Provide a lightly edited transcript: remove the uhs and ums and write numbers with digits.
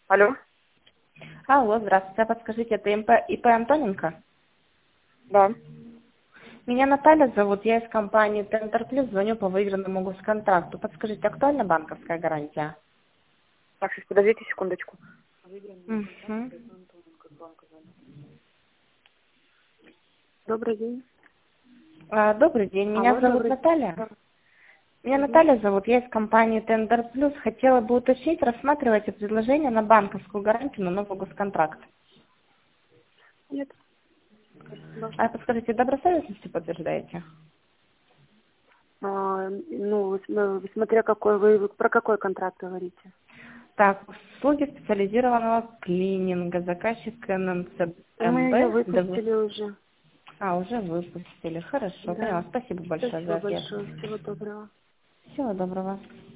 Алло. Алло, здравствуйте. Подскажите, это ИП Антоненко? Да. Меня Наталья зовут, я из компании Тендер Плюс, звоню по выигранному госконтракту. Подскажите, актуальна банковская гарантия? Так, сейчас подождите секундочку. Мгм. Добрый день. Добрый день, меня Алло, зовут добрый день. Наталья. Да. Меня Мгм. Наталья зовут, я из компании Тендер Плюс. Хотела бы уточнить, рассматриваете предложение на банковскую гарантию на новый госконтракт. Нет. Да. Подскажите, добросовестностью подтверждаете? Смотря какой вы про какой контракт говорите. Так, услуги специализированного клининга, заказчик Мы ее НМБ. выпустили уже. Уже выпустили. Хорошо, Да. поняла. Спасибо большое за Спасибо ответ. большое. Всего доброго. Всего доброго.